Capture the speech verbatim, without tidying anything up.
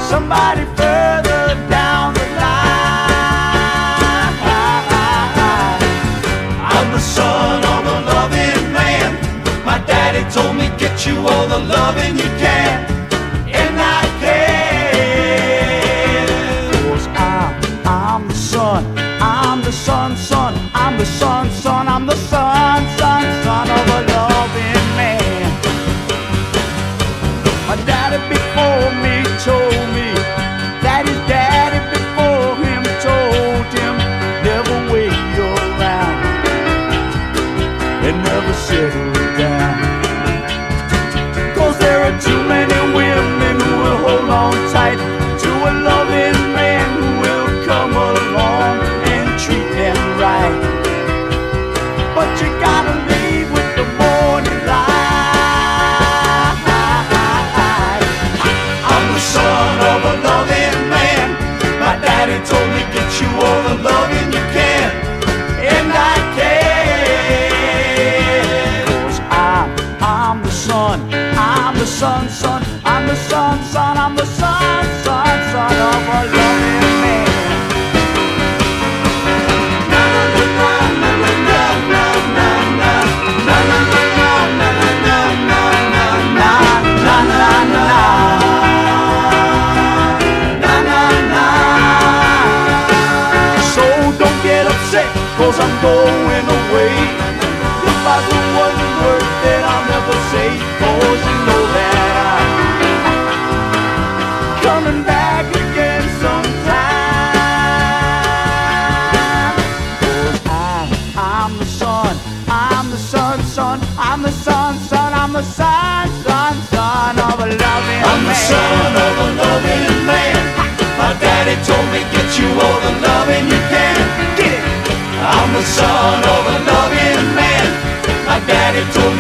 somebody further down the line. I'm the son of a loving man. My daddy told me get you all the loving you can, and I can. 'Cause I'm, I'm the son, I'm the son, son, I'm the son, son, I'm the son, son, son of a loving man. My daddy before me told me that his daddy before him told him never wait around and never settle down. 'Cause there are too many women who will hold on tight to a loving man who will come along and treat them right. But you gotta leave with the morning light. I'm the son of a loving man. My daddy told me get you all the loving you can, and I can. 'Cause I'm, I'm the son, I'm the son, son, I'm the son, son, I'm the son, son, son of a loving man. So don't get upset, 'cause I'm going away. If I do one word that I'll never say, 'cause you know that I'm coming back again sometime. 'Cause I'm, I'm the son, I'm the son, son, I'm the son, son, I'm the son, son, son of a loving man. I'm the son of a loving man. My daddy told me get you all the loving you can. Get it! I'm the son of a loving man. My daddy told me